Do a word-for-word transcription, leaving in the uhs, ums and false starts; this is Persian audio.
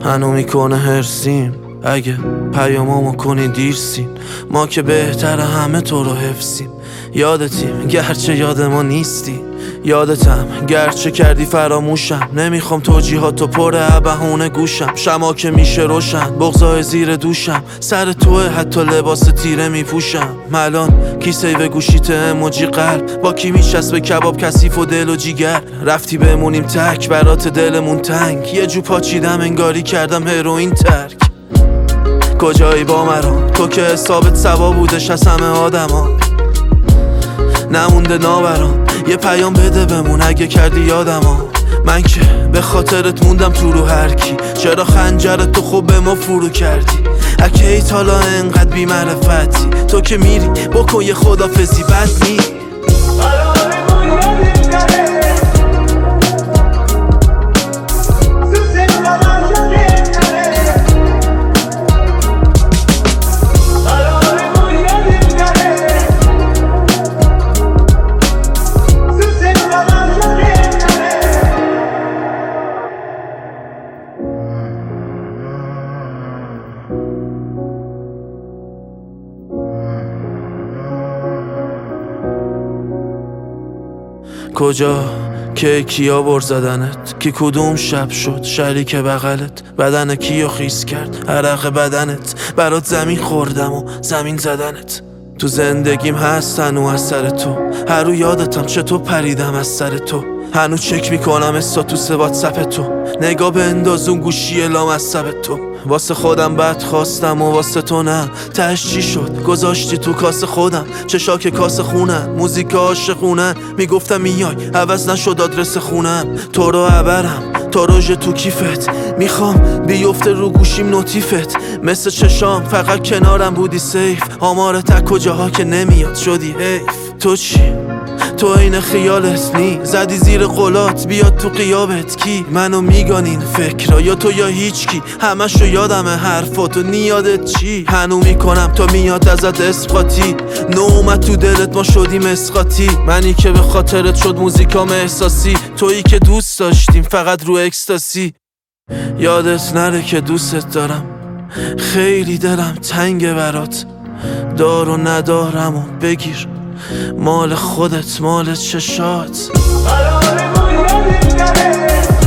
هنو میکنه هرسیم اگه پیامامو کنی دیرسیم. ما که بهتر همه تو رو حفظیم. یادتیم گرچه یاد ما نیستی، یادتم گرچه کردی فراموشم. نمیخوام توجیهاتو پر بهونه گوشم. شما که میشه روشن بغضای زیر دوشم. سر توه حتی لباس تیره میپوشم. ملان کی سیو گوشیت اموجی قلب، با کی میچسبه کباب کثیف و دل و جیگر. رفتی بمونیم تک برات دلمون تنگ. یه جو پاچیدم انگاری کردم هروئین ترک. کجایی با مرام تو که حسابت سوا بودش از همه آدما. نمونده ناورام یه پیام بده بمون اگه کردی یادما. من که به خاطرت موندم تو رو هر کی. چرا خنجرت تو خوب به ما فرو کردی؟ اگه ایت حالا انقدر بی معرفتی. تو که میری بکن یه خدافزی بد نی. کجا که کیا بر زدنت؟ کی کدوم شب شد شریک بغلت؟ بدن کیو خیس کرد عرق بدنت؟ برات زمین خوردم و زمین زدنت. تو زندگیم هست هنو از سر تو. هر رو یادتم چطور پریدم از سر تو. هنو چک میکنم استاتوس واتساپ تو. نگاه به اندازون گوشی لامصب تو. واسه خودم بد خواستم و واسه تو نه. تهش چی شد گذاشتی تو کاسه خودم. چشاک کاسه خونن موزیک عاشقونن. میگفتم میای عوض نشد آدرس خونم. تو رو عبرم تا روژ تو کیفت. میخوام بیفته رو گوشیم نوتیفت. مثل چشام فقط کنارم بودی سیف. آمار تک کجاها که نمیاد شدی حیف. تو چی؟ تو این خیالت نی. زدی زیر قلات بیاد تو قیابت کی؟ منو میگانین فکرها یا تو یا هیچ کی. همشو یادمه حرفاتو نیادت چی؟ هنو میکنم تو میاد ازت اسقاطی. نو اومد تو دلت ما شدیم اسقاطی. منی که به خاطرت شد موزیکام احساسی. تویی که دوست داشتیم فقط رو اکستاسی. یادت نره که دوستت دارم. خیلی دلم تنگه برات. دار و ندارم و بگیر مال خودت مال چشات.